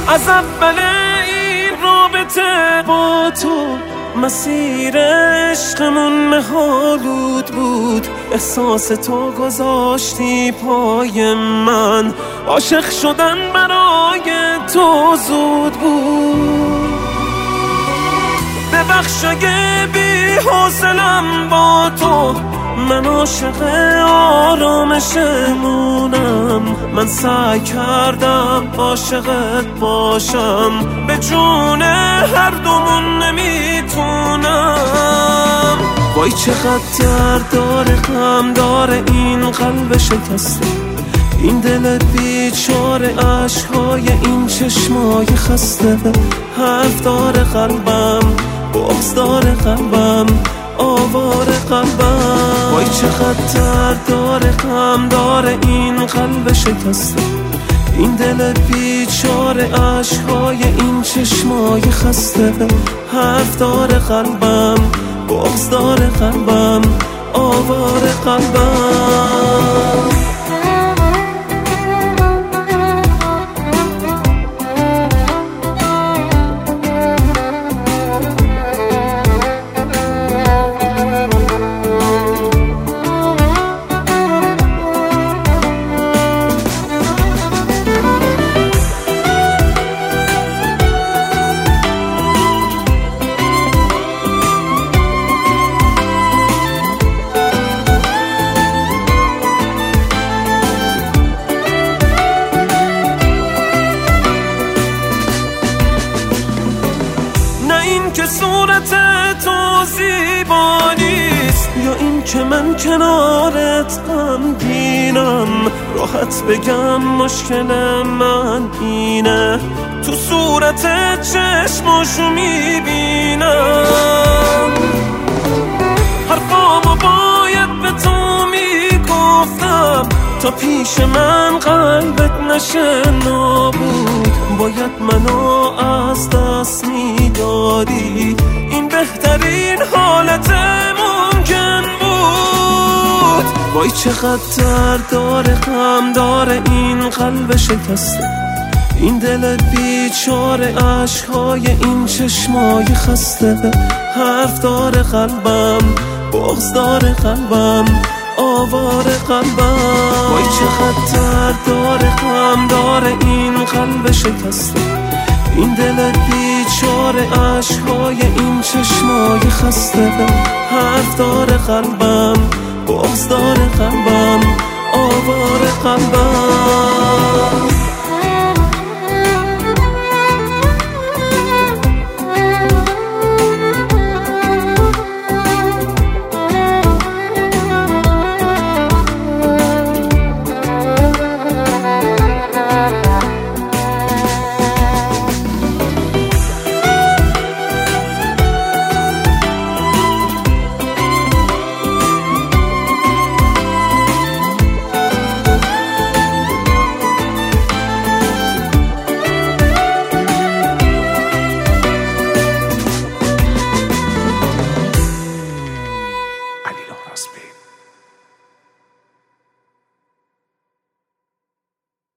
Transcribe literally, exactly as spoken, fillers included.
از اول این رابطه با تو مسیر عشقمون مه‌آلود بود. احساس تو گذاشتی پای من، عاشق شدن برای تو زود بود. ببخش اگه بی حوصله‌ام با تو، من عاشق آرامشمونم. من سعی کردم عاشقت باشم، به جون هر دومون نمیتونم. وای چقدر درد داره، غم داره این قلب شکسته، این دل بیچاره، عشقهای این چشمای خسته. حرف داره قلبم، بغض داره قلبم، آواره قلبم. وای چقدر درد داره، غم داره این قلب شکسته، این دل بیچاره، عشقهای این چشمای خسته. حرف داره قلبم، بغض داره قلبم، آواره قلبم. که صورت تو زیبا نیست، یا این که من کنارت غمگینم. راحت بگم مشکل من اینه، تو صورت چشماشو میبینم. حرفامو باید به تو میگفتم، تا پیش من قلبت نشه نابود. باید منو از دست میدادی، این بهترین حالت ممکن بود. وای چقدر درد داره، غم داره این قلب شکسته، این دل بیچاره، عشقهای این چشمای خسته. حرف داره قلبم، بغض داره قلبم، آواره قلبم. وای چقدر درد داره، غم داره این قلب شکسته، این دل بیچاره، عشقهای این چشمای خسته. حرف داره قلبم، بغض داره قلبم، آواره قلبم.